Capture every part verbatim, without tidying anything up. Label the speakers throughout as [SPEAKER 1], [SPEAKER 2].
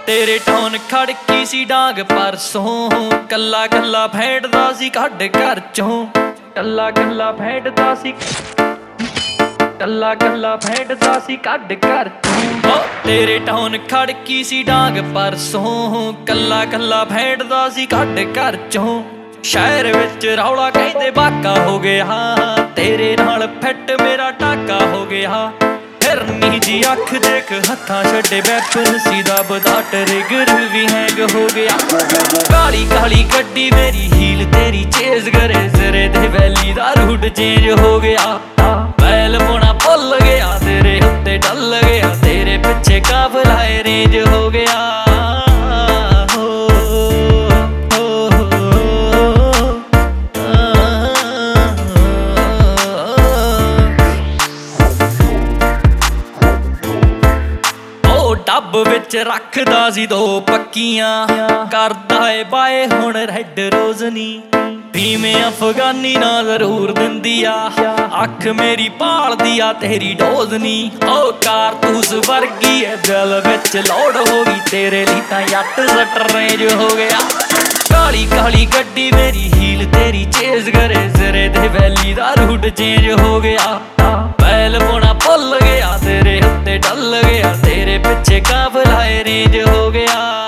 [SPEAKER 1] ਤੇਰੇ ਟੌਨ ਖੜਕੀ ਸੀ ਡਾਂਗ ਪਰਸੋਂ, ਕੱਲਾ ਕੱਲਾ ਫੈਂਟਦਾ ਸੀ ਕੱਢ ਘਰ ਚੋਂ, ਕੱਲਾ ਕੱਲਾ ਫੈਂਟਦਾ ਸੀ ਕੱਲਾ ਕੱਲਾ ਫੈਂਟਦਾ ਸੀ ਕੱਢ ਘਰ ਚੋਂ। ਤੇਰੇ ਟੌਨ ਖੜਕੀ ਸੀ ਡਾਂਗ ਪਰਸੋਂ, ਕੱਲਾ ਕੱਲਾ ਫੈਂਟਦਾ ਸੀ ਕੱਢ ਘਰ ਚੋਂ। ਸ਼ਹਿਰ ਵਿੱਚ ਰੌਲਾ ਕਹਿੰਦੇ ਬਾਕਾ ਹੋ ਗਿਆ, ਤੇਰੇ ਨਾਲ ਫਿੱਟ ਮੇਰਾ ਟਾਕਾ ਹੋ ਗਿਆ। ਫਿਰਨੀ ਜੀ ਅੱਖ ਦੇਖ ਹੱਥਾਂ ਛੱਡੇ ਵੈਪਨ ਸੀ ਦੱਬਦਾ ਟਰਿਗਰ ਵੀ ਹੈਂਗ ਹੋ ਗਿਆ। ਕਾਲੀ ਕਾਲੀ ਗੱਡੀ ਮੇਰੀ ਹੀਲ ਤੇਰੀ ਚੇਜ਼ ਕਰੇ ਜ਼ਰੇ ਦੇ ਵੈਲੀ ਦਾ ਰੂਟ ਚੇਂਜ ਹੋ ਗਿਆ। ਬੈਲ ਪੋਣਾ ਭੁੱਲ ਗਿਆ ਤੇਰੇ ਉੱਤੇ ਡੱਲ ਗਿਆ, ਤੇਰੇ ਪਿੱਛੇ ਕਾਫਲਾ ਰੇਂਜ ਹੋ ਗਿਆ। ਟੱਬ ਵਿੱਚ ਰੱਖਦਾ ਸੀ ਦੋ ਪੱਕੀਆਂ, ਕਰਦਾ ਏ ਬਾਏ ਹੁਣ ਰੈਡ ਰੋਜ਼ਨੀ। ਭੀਵੇਂ ਅਫਗਾਨੀ ਨਾ ਜ਼ਰੂਰ ਦਿੰਦੀ ਆ, ਅੱਖ ਮੇਰੀ ਭਾਲਦੀ ਆ ਤੇਰੀ ਡੋਜ਼ ਨੀ। ਓ ਕਾਰਤੂਸ ਵਰਗੀ ਏ ਦਿਲ ਵਿੱਚ ਲੋੜ ਹੋ ਗਈ, ਤੇਰੇ ਲਈ ਤਾਂ ਜੱਟ ਸੱਟ ਰੇਂਜ ਹੋ ਗਿਆ। ਕਾਲੀ ਕਾਲੀ ਗੱਡੀ ਮੇਰੀ ਹੀਲ ਤੇਰੀ ਚੇਜ਼ ਕਰੇ ਜ਼ਰੇ ਦੇ ਵੈਲੀ ਦਾ ਰੂਟ ਚੇਂਜ ਹੋ ਗਿਆ। ਬੈਲ ਪੋਣਾ ਭੁੱਲ ਗਿਆ ਤੇਰੇ ਉੱਤੇ ਡੱਲ ਗਿਆ, ਤੇਰੇ ਪਿੱਛੇ ਕਾਫਲਾ ਰੇਂਜ ਹੋ ਗਿਆ।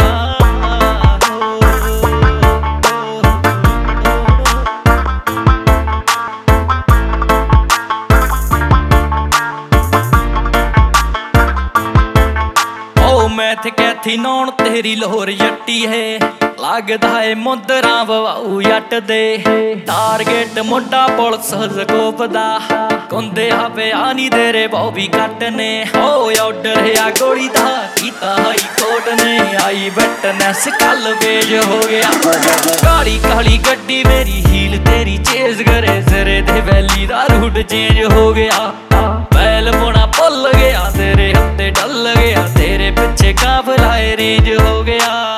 [SPEAKER 1] ਮੈਥ ਕੈਥੀ ਨੌਣ ਤੇਰੀ ਲੋਹਰ ਜੱਟੀ ਹੈ, ਲੱਗਦਾ ਏ ਮੁੰਦਰਾਂ ਵਵਾਊ ਜੱਟ ਦੇ। ਟਾਰਗੇਟ ਮੁੰਡਾ ਪੁਲਿਸ ਸਕੋਪ ਦਾ, ਕੁੰਦੇ ਆ ਪਿਆ ਨੀ ਤੇਰੇ ਬੌਬੀ ਕੱਟ ਨੇ। ਓ ਆਰਡਰ ਆ ਗੋਲੀ ਦਾ ਕੀਤਾ ਹਾਈ ਕੋਰਟ ਨੇ, ਆਈ ਵਿਟਨੈਸ ਕੱਲ ਪੇਜ ਹੋ ਗਿਆ। ਕਾਲੀ ਕਾਲੀ ਗੱਡੀ ਮੇਰੀ ਹੀਲ ਤੇਰੀ ਚੇਜ਼ ਕਰੇ ਜ਼ਰੇ ਦੇ ਵੈਲੀ ਦਾ ਰੂਟ ਚੇਂਜ ਹੋ ਗਿਆ। ਬੈਲ ਪੋਣਾ ਭੁੱਲ ਗਿਆ ਤੇਰੇ ਉੱਤੇ ਡੱਲ ਗਿਆ, ਤੇਰੇ ਪਿੱਛੇ ਕਾਫਲਾ ਰੇਂਜ ਹੋ ਗਿਆ।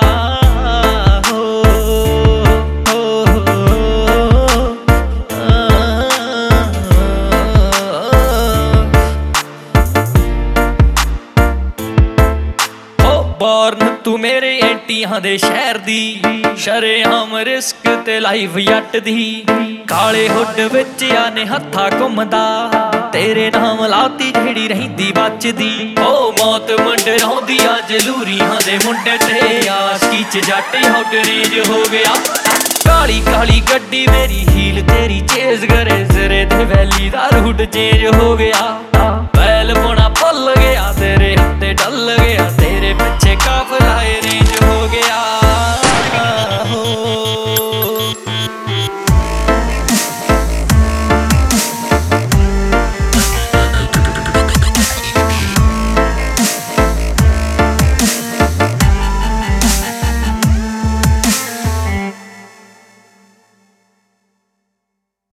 [SPEAKER 1] ਬੋਰਨ ਤੂੰ ਮੇਰੇ ਐਂਟੀਆਂ ਦੇ ਸ਼ਹਿਰ ਦੀ, ਸ਼ਰੇਆਮ ਰਿਸਕ ਤੇ ਲਾਈਫ ਜੱਟ ਦੀ। ਕਾਲੇ ਹੁੱਡ ਵਿੱਚ ਆਨੇ ਹੱਥਾਂ ਘੁੰਮਦਾ, ਤੇਰੇ ਨਾਮ ਲਾਤੀ ਜਿਹੜੀ ਰਹਿੰਦੀ ਬਚਦੀ। ਓ ਮੌਤ ਮੰਡਰਾਉਂਦੀ ਆ ਜਲੂਰੀਆਂ ਦੇ ਮੁੰਡੇ ਤੇ, ਆਸ਼ਕੀ ਚ ਜੱਟ ਹੁੱਡ ਰੇਂਜ ਹੋ ਗਿਆ। ਕਾਲੀ ਕਾਲੀ ਗੱਡੀ ਮੇਰੀ ਹੀਲ ਤੇਰੀ ਚੇਜ਼ ਕਰੇ ਜ਼ਰੇ ਦੇ ਵੈਲੀ ਦਾ ਰੂਟ ਚੇਂਜ ਹੋ ਗਿਆ।